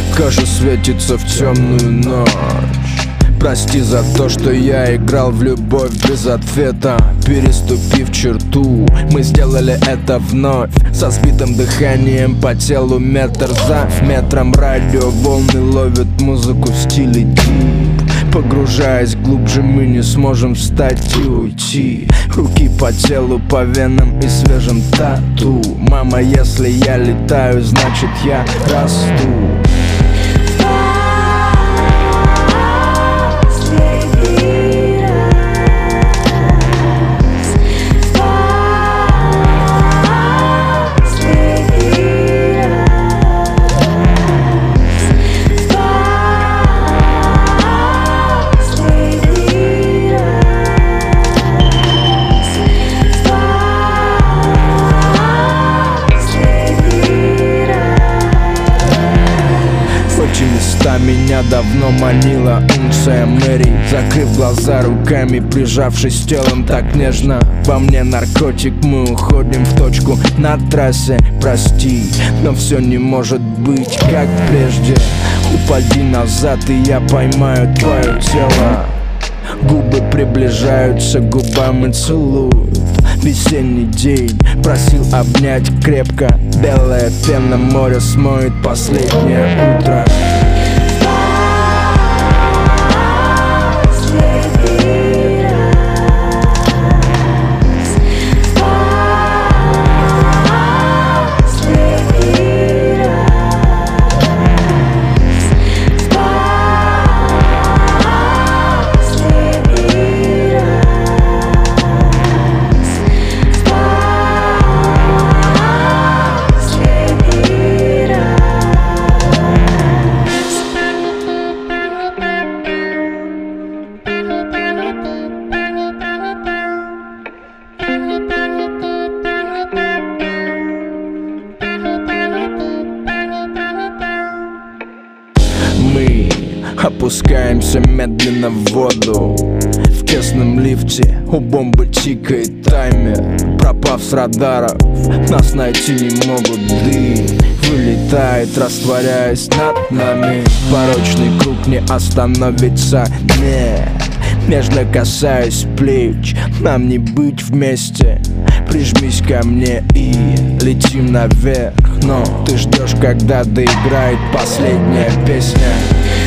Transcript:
кожа светится в темную ночь. Прости за то, что я играл в любовь без ответа. Переступив черту, мы сделали это вновь. Со сбитым дыханием по телу метр за метром. Радиоволны ловят музыку в стиле дип. Погружаясь глубже, мы не сможем встать и уйти. Руки по телу, по венам и свежим тату. Мама, если я летаю, значит я расту. Меня давно манила унция Мэри. Закрыв глаза руками, прижавшись телом так нежно. Во мне наркотик, мы уходим в точку на трассе. Прости, но все не может быть как прежде. Упади назад, и я поймаю твое тело. Губы приближаются к губам и целуют. Весенний день просил обнять крепко. Белая пена моря смоет последнее утро. Мы опускаемся медленно в воду. В тесном лифте у бомбы тикает таймер. Пропав с радаров, нас найти не могут. Дым вылетает, растворяясь над нами. Порочный круг не остановится, нет. Нежно касаясь плеч, нам не быть вместе. Прижмись ко мне и летим наверх. Но ты ждешь, когда доиграет последняя песня.